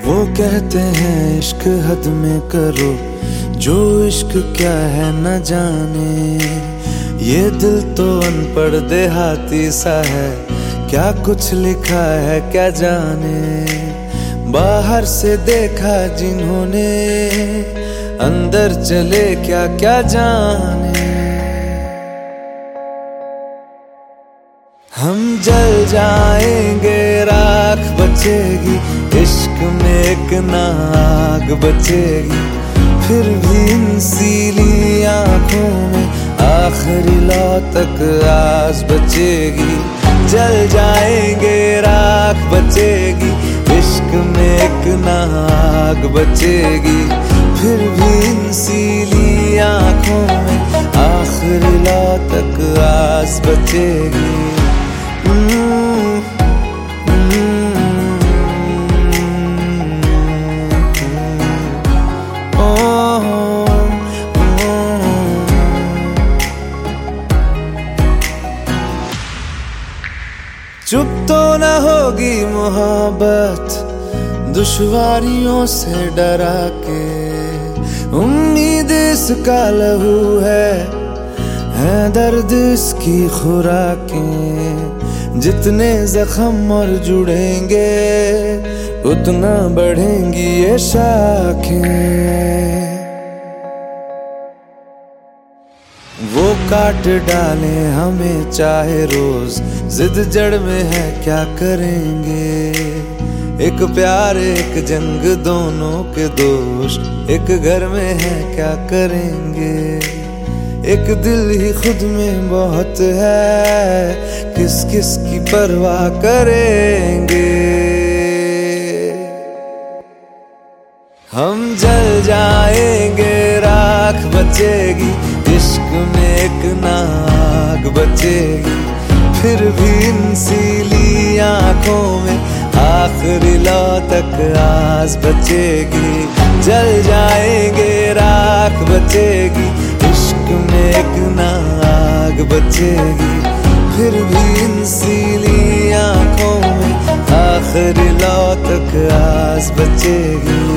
वो कहते हैं इश्क हद में करो, जो इश्क क्या है न जाने। ये दिल तो अनपढ़ देहाती सा है, क्या कुछ लिखा है क्या जाने। बाहर से देखा जिन्होंने, अंदर चले क्या क्या जाने। हम जल जाएंगे राख बचेगी, इश्क में एक नाग बचेगी। फिर भी इन सीली आँखों में आखिरी लौ तक आस बचेगी। जल जाएंगे राख बचेगी, इश्क में एक नाग बचेगी। फिर भी इन सीली आँखों में आखिरी लौ तक आस बचेगी। चुप तो न होगी मोहब्बत, दुश्वारियों से डरा के। उम्मीद इसका लहू है दर्द इसकी खुराकें। जितने जख्म और जुड़ेंगे, उतना बढ़ेंगी ये शाखें। वो काट डाले हमें चाहे रोज, जिद जड़ में है क्या करेंगे। एक प्यार एक जंग दोनों के दोष, एक घर में है क्या करेंगे। एक दिल ही खुद में बहुत है, किस किस की परवाह करेंगे। हम जल जाएंगे राख बचेगी, इश्क में एक नाग बचेगी। फिर भी इन सीली आँखों में आखिरी लौ तक आस बचेगी। जल जाएंगे राख बचेगी, इश्क में एक नाग बचेगी। फिर भी इन सीली आँखों में आखिरी लौ तक आस बचेगी।